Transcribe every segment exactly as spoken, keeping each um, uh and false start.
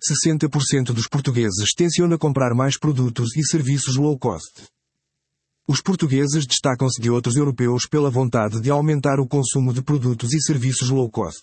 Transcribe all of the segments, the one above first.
sessenta por cento dos portugueses tenciona comprar mais produtos e serviços low cost. Os portugueses destacam-se de outros europeus pela vontade de aumentar o consumo de produtos e serviços low cost.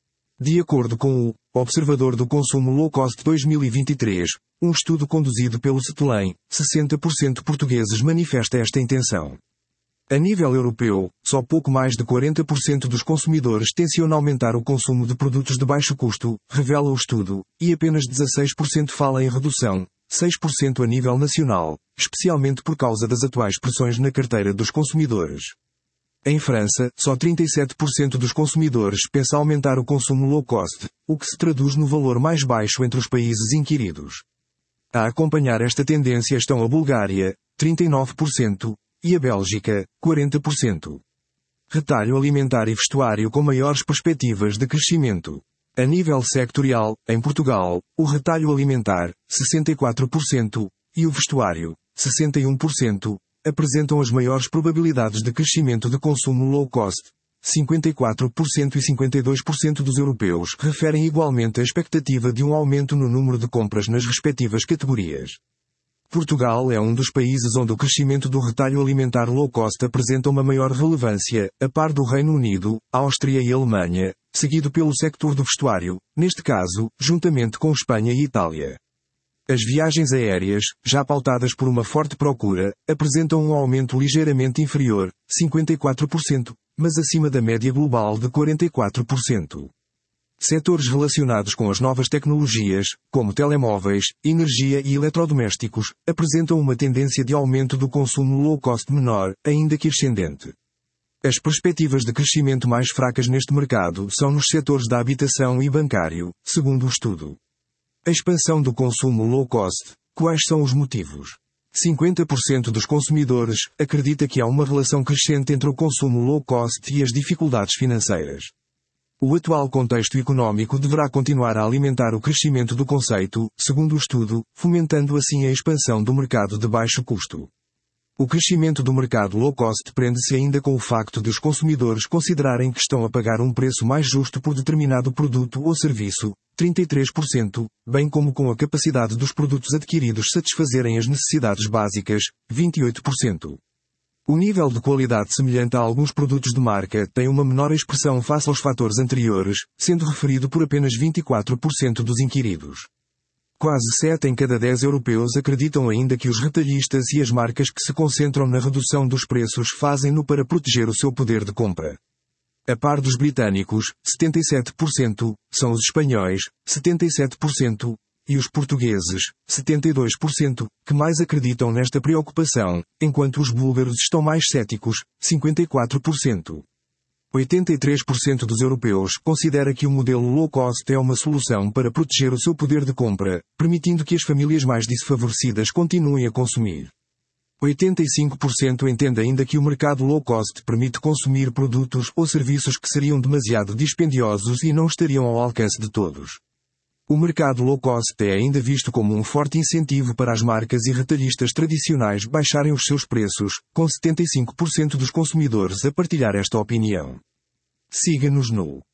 De acordo com o Observador do Consumo Low Cost dois mil e vinte e três, um estudo conduzido pelo Cetelem, sessenta por cento portugueses manifesta esta intenção. A nível europeu, só pouco mais de quarenta por cento dos consumidores tencionam aumentar o consumo de produtos de baixo custo, revela o estudo, e apenas dezasseis por cento fala em redução, seis por cento a nível nacional, especialmente por causa das atuais pressões na carteira dos consumidores. Em França, só trinta e sete por cento dos consumidores pensa aumentar o consumo low cost, o que se traduz no valor mais baixo entre os países inquiridos. A acompanhar esta tendência estão a Bulgária, trinta e nove por cento, e a Bélgica, quarenta por cento. Retalho alimentar e vestuário com maiores perspectivas de crescimento. A nível sectorial, em Portugal, o retalho alimentar, sessenta e quatro por cento, e o vestuário, sessenta e um por cento, apresentam as maiores probabilidades de crescimento de consumo low cost. cinquenta e quatro por cento e cinquenta e dois por cento dos europeus referem igualmente a expectativa de um aumento no número de compras nas respectivas categorias. Portugal é um dos países onde o crescimento do retalho alimentar low cost apresenta uma maior relevância, a par do Reino Unido, Áustria e Alemanha, seguido pelo sector do vestuário, neste caso, juntamente com Espanha e Itália. As viagens aéreas, já pautadas por uma forte procura, apresentam um aumento ligeiramente inferior, cinquenta e quatro por cento, mas acima da média global de quarenta e quatro por cento. Setores relacionados com as novas tecnologias, como telemóveis, energia e eletrodomésticos, apresentam uma tendência de aumento do consumo low cost menor, ainda que ascendente. As perspectivas de crescimento mais fracas neste mercado são nos setores da habitação e bancário, segundo o estudo. A expansão do consumo low cost. Quais são os motivos? cinquenta por cento dos consumidores acredita que há uma relação crescente entre o consumo low cost e as dificuldades financeiras. O atual contexto económico deverá continuar a alimentar o crescimento do conceito, segundo o estudo, fomentando assim a expansão do mercado de baixo custo. O crescimento do mercado low cost prende-se ainda com o facto de os consumidores considerarem que estão a pagar um preço mais justo por determinado produto ou serviço, trinta e três por cento, bem como com a capacidade dos produtos adquiridos satisfazerem as necessidades básicas, vinte e oito por cento. O nível de qualidade semelhante a alguns produtos de marca tem uma menor expressão face aos fatores anteriores, sendo referido por apenas vinte e quatro por cento dos inquiridos. Quase sete em cada dez europeus acreditam ainda que os retalhistas e as marcas que se concentram na redução dos preços fazem-no para proteger o seu poder de compra. A par dos britânicos, setenta e sete por cento, são os espanhóis, setenta e sete por cento, e os portugueses, setenta e dois por cento, que mais acreditam nesta preocupação, enquanto os búlgaros estão mais céticos, cinquenta e quatro por cento. oitenta e três por cento dos europeus considera que o modelo low cost é uma solução para proteger o seu poder de compra, permitindo que as famílias mais desfavorecidas continuem a consumir. oitenta e cinco por cento entende ainda que o mercado low cost permite consumir produtos ou serviços que seriam demasiado dispendiosos e não estariam ao alcance de todos. O mercado low cost é ainda visto como um forte incentivo para as marcas e retalhistas tradicionais baixarem os seus preços, com setenta e cinco por cento dos consumidores a partilhar esta opinião. Siga-nos no